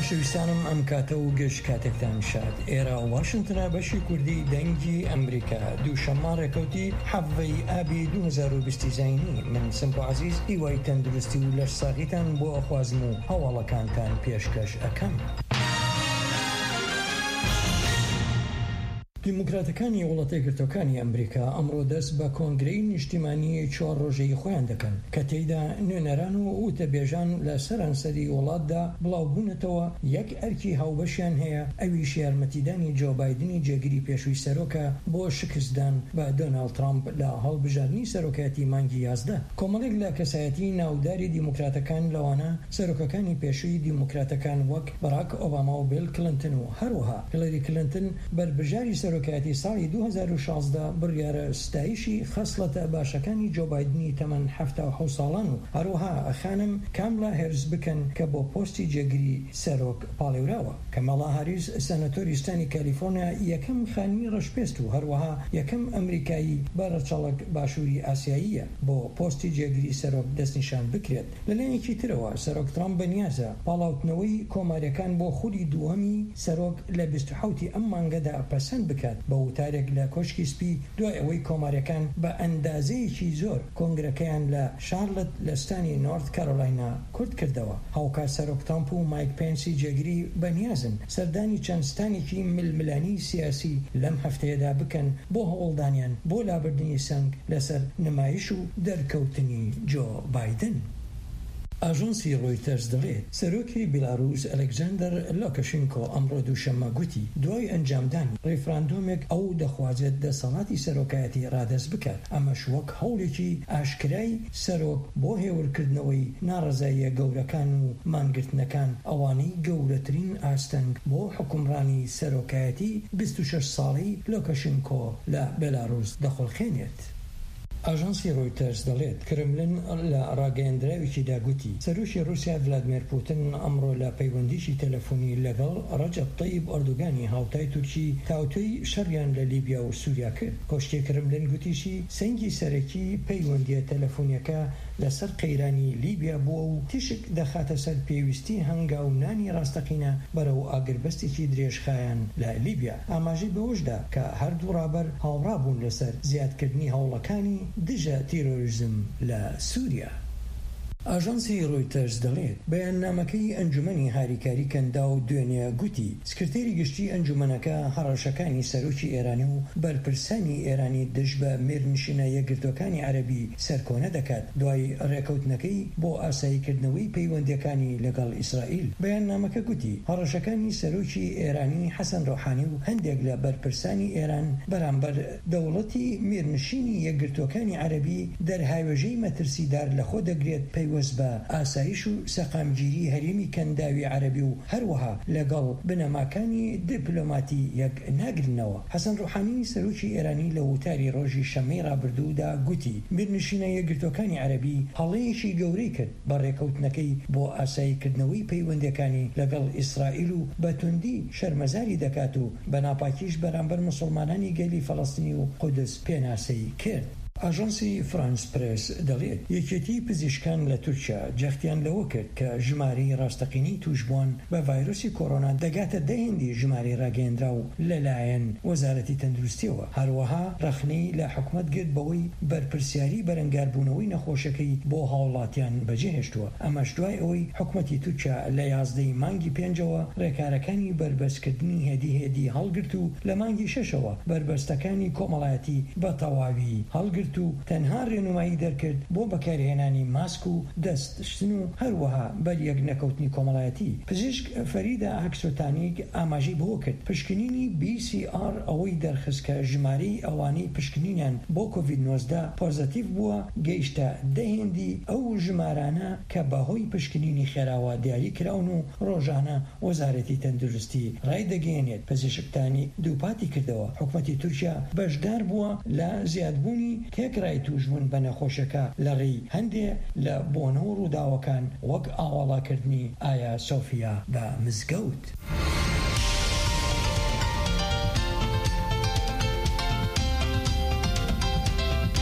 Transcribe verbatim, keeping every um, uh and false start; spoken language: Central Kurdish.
خۆشەویستانم ئەم کاتە و گەشت کاتێکتان شاد. ئێرە واشنتنە بەشی کوردی دەنگی ئەمریکا دووشەممە ڕێکەوتی حەڤەی ئابی دوو هەزار و بیست زینی. من سمپ و عەزیز هیوای تەندروستی و لەش ساغیتان بۆ ئەخوازم و هەواڵەکانتان پێشکەش ئەەکەم. دیموکراتەکانی وڵاتە یەکگرتووەکانی ئەمریکا ئەمڕۆ دەست بە کۆنگرەی نیشتیمانی چوار ڕۆژەی خۆیان دەکەن کە تێیدا نوێنەران و وتەبێژان لە سەرانسەری وڵاتدا بڵاوبوونەتەوە یەک ئەرکی هاوبەشیان هەیە، ئەویش یارمەتیدانی جۆ بایدنی جێگیری پێشووی سەرۆکە بۆ شکستدان بە دۆناڵد ترامپ لە هەڵبژاردننی سەرۆکایەتی مانگی یازدە. کۆمەڵێک لە کەسایەتی ناوداری دیموکراتەکان لەوانە سەرۆکەکانی پێشووی دیموکراتەکان وەک باراک ئۆباما و بیل کلنتن و هەروەها هیلاری کلنتن بەربژاری سەرۆکایەتی ساڵی دوو هەزار و شازدە بڕیارە ستایشی خەسڵەتە باشەکانی جۆ بایدنی تەمەن هەفتە و حەوت ساڵان و هەروەها ئەخانم کاملا هێرس بکەن کە بۆ پۆستی جێگیری سەرۆک پاڵێوراوە. کەماڵا هاریس سەنەتۆری ستانی کالیفۆرنیا یەکەم خانمی ڕەشپێست و هەروەها یەکەم ئەمریکایی بەرەچەڵک باشووری ئاسیاییە بۆ پۆستی جێگیری سەرۆک دەستنیشان بکرێت. لەلایەکی ترەوە سەرۆک ترامپ بەنیازە پاڵاوتنەوەی کۆماریەکان بۆ خولی دووەمی سەرۆک لە بیست و حەوتی ئەم مانگەدا پەسەند بکات بە وتارێک لە کۆشکی سپی دوای ئەوەی کۆماریەکان بە ئەندازەیەکی زۆر کۆنگرەکەیان لە شارلت لە ستانی نۆرت کارۆلاینا کورت کردەوە. هاوکات سەرۆک ترامپ و مایک پێنسی جێگیری بەنیازن سەردانی چەند ستانێکی ململانی سیاسی لەم هەفتەیەدا بکەن بۆ هەوڵدانیان بۆ لابردنی سنگ لەسەر نمایش و دەرکەوتنی جۆ بایدن. ئاژانسی ڕۆیتەرز دەڵێت سەرۆکی بیلاڕووس ئەلێکزاندەر لۆکاشێنکۆ ئەمڕۆ دووشەممە گوتی دوای ئەنجامدانی ڕێفراندۆمێک ئەو دەخوازێت دەسەڵاتی سەرۆکایەتی ڕادەست بکات. ئەمەش وەک هەوڵێکی ئاشکرای سەرۆک بۆ هێورکردنەوەی ناڕەزاییە گەورەکان و مانگرتنەکان ئەوانەی گەورەترین ئاستەنگ بۆ حکومڕانی سەرۆکایەتی بیست و شەش ساڵی لۆکاشێنکۆ لە بیلاڕووس دەخۆڵخێنێت. ئاژانسی ڕۆیتەرز دەڵێت کرملن لە ڕاگەیەندراوێکیدا گوتی سەرۆکی رووسیا ڤلادیمیر پوتین ئەمڕۆ لە پەیوەندیی تەلەفۆنی لەگەڵ ڕەجەب طەیب ئەردوگانی هاوتای تورکی تاوتوی شەڕیان لە لیبیا و سووریا کرد. کۆشتی کرملن گوتیشی سەنگی سەرەکی پەیوەندیە تەلەفۆنیەکە لەسەر قەیرانی لیبیا بووە و تیشک دەخاتە سەر پێویستی هەنگاونانی ڕاستەقینە بەرەو ئاگربەستێکی درێژخایەن لە لیبیا. ئاماژەی بەوەشدا کە هەردوو ڕابەر هاوڕابوون لەسەر زیادکردنی هەوڵەکانی دژە تیرۆریزم لە سووریا. ئاژانسی ڕۆیتەرز دەڵێت بەیاننامەکەی ئەنجومەنی هاریکاری کەندا و دوێنێ گوتی سکرتێری گشتی ئەنجومەنەکە هەڕەشەکانی سەرۆکی ئێرانی و بەرپرسانی ئێرانی دژ بە مێرنشینە یەکگرتووەکانی عەرەبی سەرکۆنە دەکات دوای ڕێکەوتنەکەی بۆ ئاساییکردنەوەی پەیوەندیەکانی لەگەڵ ئیسرائیل. بەیاننامەکە گوتی هەڕەشەکانی سەرۆکی ئێرانی حەسەن ڕۆحانی و هەندێک لە بەرپرسانی ئێران بەرامبەر دەوڵەتی مێرنشینی یەکگرتووەکانی عەرەبی دەرهاوێژەی مەترسیدار لەخۆ دەگرێت پەیوەست بە ئاسایش و سەقامگیری هەرێمی کەنداوی عەرەبی و هەروەها لەگەڵ بنەماکانی دیپلۆماتی یەک ناگرنەوە. حەسەن ڕۆحانی سەرۆکی ئێرانی لە وتاری ڕۆژی شەمەی ڕابردوودا گوتی مێرنشینە یەکگرتووەکانی عەرەبی هەڵەیەکی گەورەی کرد بە ڕێکەوتنەکەی بۆ ئاساییکردنەوەی پەیوەندیەکانی لەگەڵ ئیسرائیل و بەتوندی شەرمەزاری دەکات و بە ناپاکیش بەرامبەر مسلمانانی گەلی فەڵەستینی و قودس پێناسەی کرد. ئاژانسی فرانس پرس دەڵێت یەکێتی پزیشکان لە تورکیا جەختیان لەوە کرد کە ژمارەی ڕاستەقینەی توشبووان بە ڤایرۆسی کۆڕۆنا دەگاتە دەهێندی ژمارەی ڕاگەیەندرا و لەلایەن وەزارەتی تەندروستیەوە. هەروەها ڕەخنەی لە حکومەت گرت بەوەی بەرپرسیاری بەرەنگاربوونەوەی نەخۆشەکەی بۆ هاوڵاتیان بەجێهێشتووە. ئەمەش دوای ئەوەی حکومەتی تورکیا لە یازدەی مانگی پێنجەوە ڕێکارەکانی بربەستکردنی هێدی هێدی هەڵگرت و لە مانگی شەشەوە بربەستەکانی کۆمەڵایەتی بە تەواوی هەڵگرت و تەنها ڕێنمایی دەرکرد بۆ بەکارهێنانی ماسک و دەستشتن و هەروەها بەریەک نەکەوتنی کۆمەڵایەتی. پزیشک فەریدە ئاکسۆتانیک ئاماژەی بۆ کرد پشکنینی بی سی ئار ئەوەی دەرخست کە ژمارەی ئەوانەی پشکنینیان بۆ کۆڤید نۆزدە پۆزەتیڤ بووە گەیشتە دەهێندی ئەو ژمارانە کە بەهۆی پشکنینی خێراوە دیاری کراون و ڕۆژانە وەزارەتی تەندروستی ڕای دەگەێنێت. پزیشکتانی دووپاتی کردەوە حکومەتی تورکیا بەشدار بووە لە زیادبوونی تێکڕای توشبوون بە نەخۆشەکە لە ڕێی هەندێ لە بۆنە و ڕووداوەکان وەک ئاوەڵاکردنی ئایا سۆفیا بە مزگەوت.